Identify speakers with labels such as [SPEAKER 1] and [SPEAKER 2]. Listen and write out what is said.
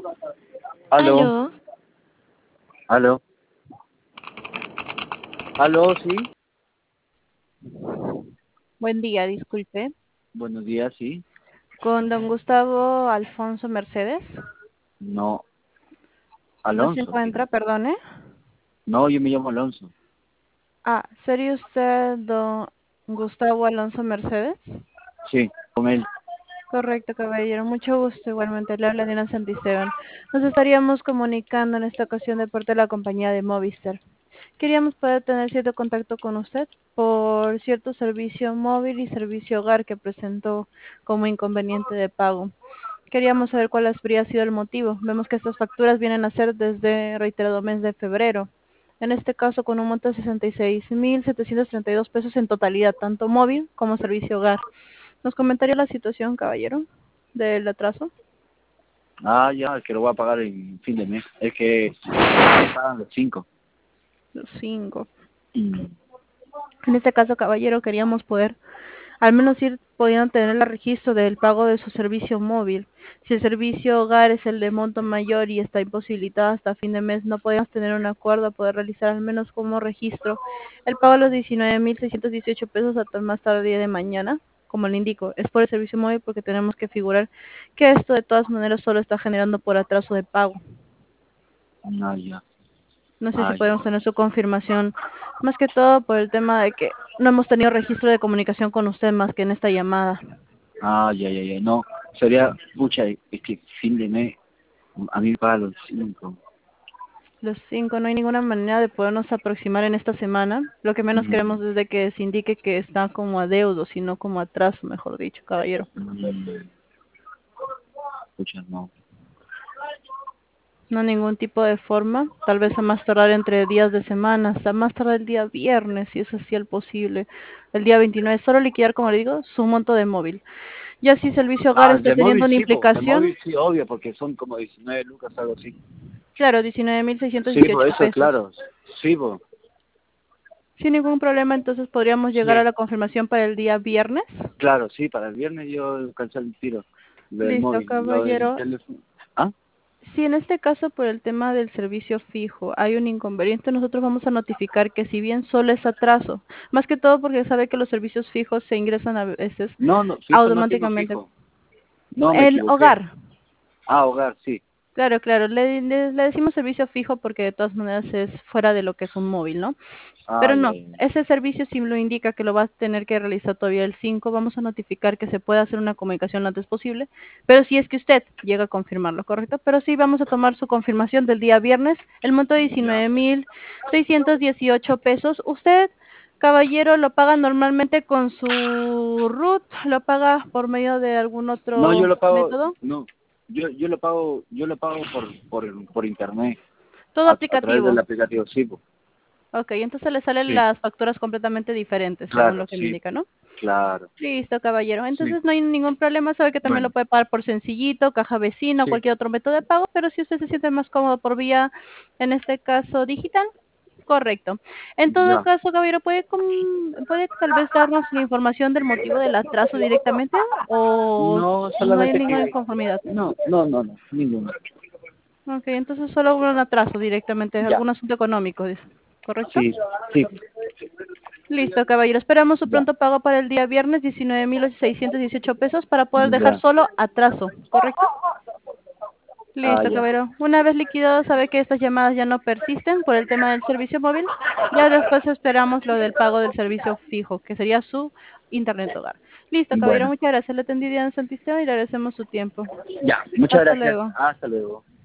[SPEAKER 1] Aló,
[SPEAKER 2] Aló,
[SPEAKER 1] aló, aló, sí.
[SPEAKER 3] Buen día, disculpe.
[SPEAKER 1] Buenos días, sí.
[SPEAKER 3] Con don Gustavo Alfonso Mercedes.
[SPEAKER 1] No,
[SPEAKER 3] No se
[SPEAKER 1] Alonso,
[SPEAKER 3] encuentra,
[SPEAKER 1] sí.
[SPEAKER 3] perdone.
[SPEAKER 1] No, yo me llamo Alonso.
[SPEAKER 3] ¿Sería usted don Gustavo Alonso Mercedes?
[SPEAKER 1] Sí, con él.
[SPEAKER 3] Correcto, caballero. Mucho gusto. Igualmente, le habla Diana Santisteban. Nos estaríamos comunicando en esta ocasión de parte de la compañía de Movistar. Queríamos poder tener cierto contacto con usted por cierto servicio móvil y servicio hogar que presentó como inconveniente de pago. Queríamos saber cuál habría sido el motivo. Vemos que estas facturas vienen a ser desde reiterado mes de febrero. En este caso con un monto de 66.732 pesos en totalidad, tanto móvil como servicio hogar. ¿Nos comentaría la situación, caballero, del atraso?
[SPEAKER 1] Ah, ya, que lo voy a pagar en fin de mes. Es que me pagan los 5.
[SPEAKER 3] Los 5. En este caso, caballero, queríamos poder al menos ir pudiendo tener el registro del pago de su servicio móvil. Si el servicio hogar es el de monto mayor y está imposibilitado hasta fin de mes, no podemos tener un acuerdo a poder realizar al menos como registro el pago de los 19.618 pesos hasta más tarde día de mañana. Como le indico, es por el servicio móvil porque tenemos que figurar que esto de todas maneras solo está generando por atraso de pago.
[SPEAKER 1] Ah, ya.
[SPEAKER 3] No sé si
[SPEAKER 1] Ah, ya.
[SPEAKER 3] podemos tener su confirmación, más que todo por el tema de que no hemos tenido registro de comunicación con usted más que en esta llamada.
[SPEAKER 1] Ah, ya, ya, ya. No, sería, pucha, es que fin de mes, a mí me pagan los 5.
[SPEAKER 3] Los 5, no hay ninguna manera de podernos aproximar en esta semana. Lo que menos queremos es de que se indique que está como adeudo, sino como atraso, mejor dicho, caballero.
[SPEAKER 1] Pucha, no.
[SPEAKER 3] No ningún tipo de forma, tal vez a más tardar entre días de semana, hasta más tardar el día viernes, si es así el posible. El día 29, solo liquidar, como le digo, su monto de móvil. Ya si servicio hogar
[SPEAKER 1] Ah,
[SPEAKER 3] está
[SPEAKER 1] de
[SPEAKER 3] teniendo
[SPEAKER 1] móvil
[SPEAKER 3] una
[SPEAKER 1] sí, po. De
[SPEAKER 3] implicación,
[SPEAKER 1] móvil sí, obvio, porque son como 19 lucas, algo así.
[SPEAKER 3] claro, diecinueve mil seiscientos
[SPEAKER 1] Sí, por
[SPEAKER 3] dieciocho
[SPEAKER 1] eso,
[SPEAKER 3] pesos.
[SPEAKER 1] claro. Sí, po.
[SPEAKER 3] Sin ningún problema, entonces podríamos llegar a
[SPEAKER 1] Sí.
[SPEAKER 3] la confirmación para el día viernes.
[SPEAKER 1] Claro, sí, para el viernes yo cancelo el tiro. Lo del
[SPEAKER 3] Listo,
[SPEAKER 1] móvil, lo del
[SPEAKER 3] caballero.
[SPEAKER 1] teléfono. ¿Ah?
[SPEAKER 3] Si en este caso por el tema del servicio fijo hay un inconveniente, nosotros vamos a notificar que si bien solo es atraso, más que todo porque sabe que los servicios fijos se ingresan a veces
[SPEAKER 1] No, no, fijo no tengo
[SPEAKER 3] automáticamente.
[SPEAKER 1] fijo. No, me
[SPEAKER 3] El
[SPEAKER 1] equivoqué.
[SPEAKER 3] hogar.
[SPEAKER 1] Ah, hogar, sí.
[SPEAKER 3] Claro, claro, le decimos servicio fijo porque de todas maneras es fuera de lo que es un móvil, ¿no?
[SPEAKER 1] Ah,
[SPEAKER 3] Pero
[SPEAKER 1] ya,
[SPEAKER 3] no,
[SPEAKER 1] ya.
[SPEAKER 3] ese servicio sí lo indica que lo va a tener que realizar todavía el 5. Vamos a notificar que se pueda hacer una comunicación lo antes posible, pero si es que usted llega a confirmarlo, ¿correcto? Pero sí vamos a tomar su confirmación del día viernes, el monto de
[SPEAKER 1] Ya.
[SPEAKER 3] 19.618 pesos. ¿Usted, caballero, lo paga normalmente con su RUT? ¿Lo paga por medio de algún
[SPEAKER 1] No, yo
[SPEAKER 3] otro
[SPEAKER 1] lo pago,
[SPEAKER 3] método?
[SPEAKER 1] no. Yo lo pago por internet,
[SPEAKER 3] Todo
[SPEAKER 1] a través del
[SPEAKER 3] aplicativo.
[SPEAKER 1] aplicativo, sí, po.
[SPEAKER 3] Ok, entonces le salen
[SPEAKER 1] Sí,
[SPEAKER 3] las facturas completamente diferentes, según
[SPEAKER 1] claro,
[SPEAKER 3] lo que me
[SPEAKER 1] sí,
[SPEAKER 3] indica, ¿no?
[SPEAKER 1] claro,
[SPEAKER 3] Listo, caballero.
[SPEAKER 1] sí.
[SPEAKER 3] Entonces no hay ningún problema. Sabe que también lo
[SPEAKER 1] Bueno,
[SPEAKER 3] puede pagar por Sencillito, caja vecina o
[SPEAKER 1] sí,
[SPEAKER 3] cualquier otro método de pago, pero si usted se siente más cómodo por vía, en este caso, digital, correcto. En todo
[SPEAKER 1] ya.
[SPEAKER 3] caso, caballero, ¿puede tal vez darnos la información del motivo del atraso directamente o
[SPEAKER 1] No,
[SPEAKER 3] no hay
[SPEAKER 1] solamente
[SPEAKER 3] ninguna
[SPEAKER 1] que...
[SPEAKER 3] inconformidad?
[SPEAKER 1] No, ninguno.
[SPEAKER 3] Ok, entonces solo un atraso directamente,
[SPEAKER 1] Ya,
[SPEAKER 3] algún asunto económico, dice, ¿correcto?
[SPEAKER 1] sí, sí,
[SPEAKER 3] Listo, caballero. Esperamos su
[SPEAKER 1] ya,
[SPEAKER 3] pronto pago para el día viernes, 19.618 pesos, para poder dejar
[SPEAKER 1] ya.
[SPEAKER 3] solo atraso, ¿correcto?
[SPEAKER 1] Ah,
[SPEAKER 3] Listo,
[SPEAKER 1] ya.
[SPEAKER 3] caballero. Una vez liquidado, sabe que estas llamadas ya no persisten por el tema del servicio móvil. Ya después esperamos lo del pago del servicio fijo, que sería su internet hogar. Listo, caballero.
[SPEAKER 1] Bueno,
[SPEAKER 3] Muchas gracias. Le atendí Diana Santisteban y le agradecemos su tiempo.
[SPEAKER 1] ya, muchas
[SPEAKER 3] Hasta
[SPEAKER 1] gracias.
[SPEAKER 3] luego.
[SPEAKER 1] Hasta luego.